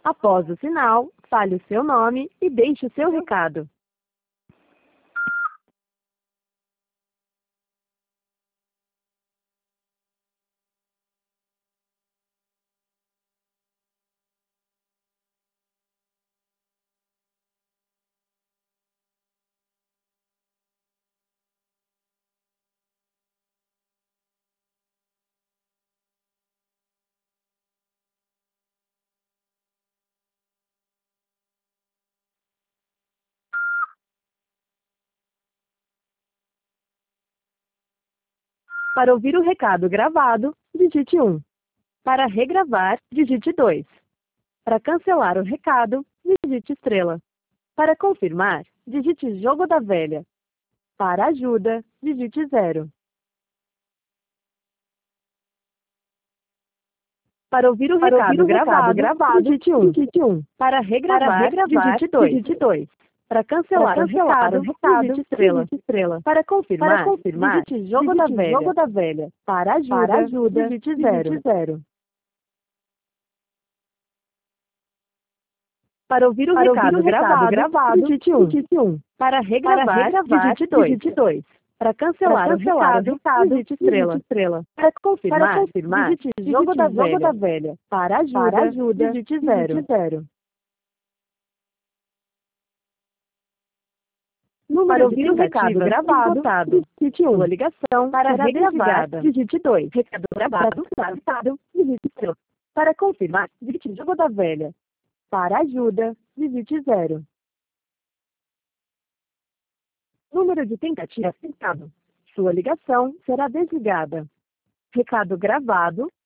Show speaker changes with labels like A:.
A: Após o sinal, fale o seu nome e deixe o seu recado. Para ouvir o recado gravado, digite 1. Para regravar, digite 2. Para cancelar o recado, digite estrela. Para confirmar, digite jogo da velha. Para ajuda, digite 0. Para ouvir o recado gravado, digite 1. Para regravar, digite 2. Para cancelar o recado, digite estrela. Para confirmar, digite jogo da velha. Para ajuda, digite 0. Para ouvir o recado gravado, digite 1. Para regravar, digite 2. Para cancelar o recado, digite estrela. Para confirmar, digite jogo da velha. Para ajuda, digite 0. Para ouvir o recado gravado, digite 1. Sua ligação para regravar, digite 2. Recado gravado, digite estrela. Para confirmar, digite jogo da velha. Para ajuda, digite 0. Número de tentativa tentado. Sua ligação será desligada. Recado gravado,